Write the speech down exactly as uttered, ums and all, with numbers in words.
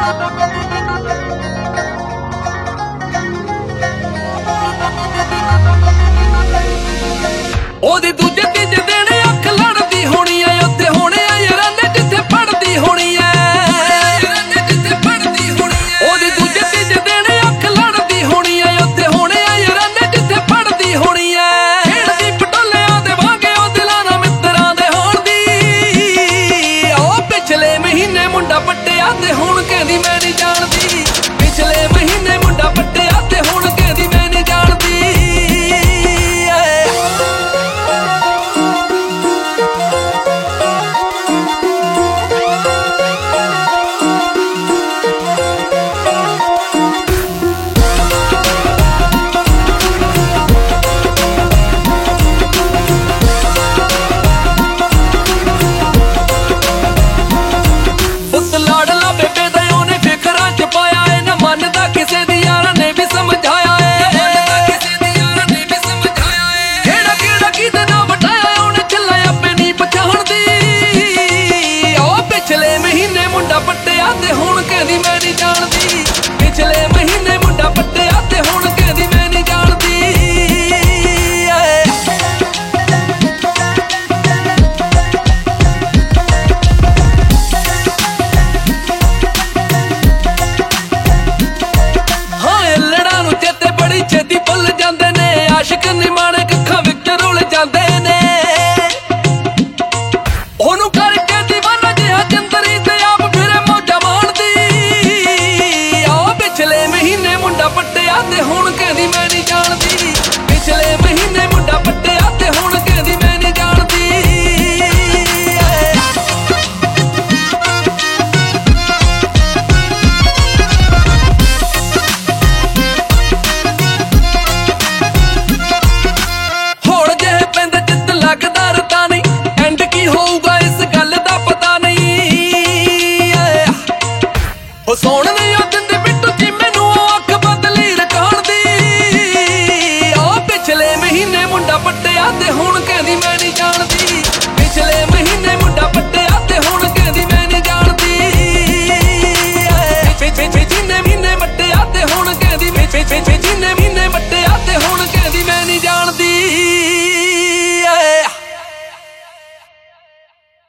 ਉਹਦੀ ਦੂਜੇ ਤੀਜੇ ਦਿਨ ਅੱਖ ਲੜਦੀ ਹੋਣੀ ਐ, ਉੱਥੇ ਹੋਣੇ ਆ ਯਾਰਾਨੇ ਜਿੱਥੇ ਪੜਦੀ ਹੋਣੀ ਐ, ਜਿੱਥੇ ਪੜਦੀ ਹੋਣੀ ਐ। ਉਹਦੀ ਦੂਜੇ ਤੀਜੇ ਦਿਨ ਅੱਖ ਲੜਦੀ ਹੋਣੀ ਐ, ਉੱਥੇ ਹੋਣੇ ਆ ਯਾਰਾਨੇ ਜਿੱਥੇ ਪੜਦੀ ਹੋਣੀ ਐ। ਖੇਡਦੀ ਪਟੋਲਿਆਂ ਦੇ ਵਾਂਗੇ ਉਹ ਦਿਲਾਂ ਨਾਲ ਮਿੱਤਰਾਂ ਦੇ ਹੋਣ ਦੀ। ਉਹ ਪਿਛਲੇ ਮਹੀਨੇ ਮੁੰਡਾ ਪੱਟਿਆ ਤੇ ਹੁਣ ਕਹਿੰਦੀ ਮੈਂ ਨਹੀਂ ਜਾਣਦੀ। ਪਿਛਲੇ ਮਹੀਨੇ ਮੁੰਡਾ ਪੱਟਿਆ ਤੇ ਹੁਣ ਕਹਿੰਦੀ ਮੈਂ ਨਹੀਂ ਜਾਣਦੀ। ਪੱਟਿਆ ਤੇ ਹੁਣ ਕਹਿੰਦੀ ਮੈਂ ਨਹੀਂ ਜਾਣਦੀ। ਪਿਛਲੇ ਮਹੀਨੇ ਮੁੰਡਾ ਪੱਟਿਆ ਤੇ ਹੁਣ ਕਹਿੰਦੀ ਮੈਂ ਨਹੀਂ ਜਾਣਦੀ। ਹਾਂ ਲੜਾਂ ਨੂੰ ਚੇਤੇ ਬੜੀ ਛੇਤੀ ਭੁੱਲ ਜਾਂਦੇ ਨੇ, ਆਸ਼ਿਕ ਨਿਮਾਣੇ ਅੱਖਾਂ ਵਿੱਚ ਰੁਲ ਜਾਂਦੇ ਨੇ। ਉਹਨੂੰ ਕਰਕੇ ਦੀਵਾਨਾ ਜਿਹਾ ਚੰਦਰੀ ਤੇ ਪੱਟਿਆ ਤੇ ਹੁਣ ਕਹਿੰਦੀ ਮੈਂ ਨਹੀਂ ਜਾਣਦੀ। ਪਿਛਲੇ ਮਹੀਨੇ ਮੁੰਡਾ ਪੱਟਿਆ ਤੇ ਹੁਣ ਕਹਿੰਦੀ ਮੈਂ ਨਹੀਂ ਜਾਣਦੀ। ਹੁਣ ਜਿਹੇ ਪੈਂਦੇ ਚਿੱਤ ਲੱਗਦਾ ਰਤਾ ਨਹੀਂ, ਐਂਡ ਕੀ ਹੋਊਗਾ